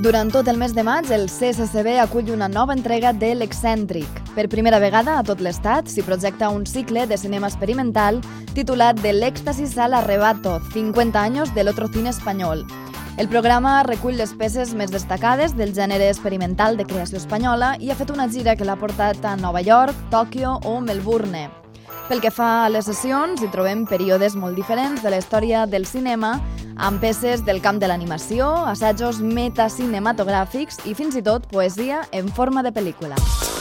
Durant tot el mes de maig, el CSCB acull una nova entrega de l'Excèntric. Per primera vegada a tot l'estat s'hi projecta un cicle de cinema experimental titulat De l'èxtasis al arrebato, 50 anys del otro cine espanyol. El programa recull les peces més destacades del gènere experimental de creació espanyola i ha fet una gira que l'ha portat a Nova York, Tòquio o Melbourne. Pel que fa a les sessions, hi trobem períodes molt diferents de la història del cinema, amb peces del camp de l'animació, assajos metacinematogràfics i fins i tot poesia en forma de pel·lícula.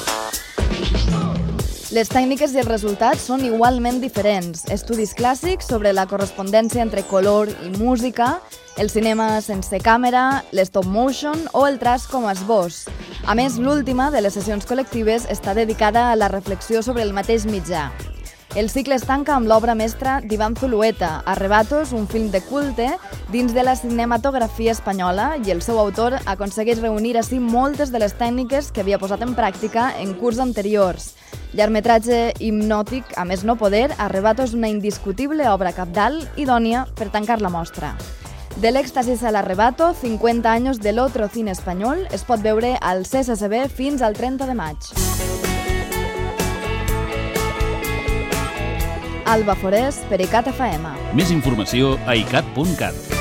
Les tècniques i els resultats són igualment diferents. Estudis clàssics sobre la correspondència entre color i música, el cinema sense càmera, l'stop motion o el traç com a esbós. A més, l'última de les sessions col·lectives està dedicada a la reflexió sobre el mateix mitjà. El cicle es tanca amb l'obra mestra d'Iván Zulueta, Arrebatos, un film de culte dins de la cinematografia espanyola, i el seu autor aconsegueix reunir així moltes de les tècniques que havia posat en pràctica en curs anteriors. Llargmetratge hipnòtic, a més no poder, Arrebatos, una indiscutible obra cabdal idònia per tancar la mostra. De l'èxtasis al arrebato, 50 anys de l'otro cine espanyol, es pot veure al CSCB fins al 30 de maig. Alba Forés, per ICAT FM. Més informació a icat.cat.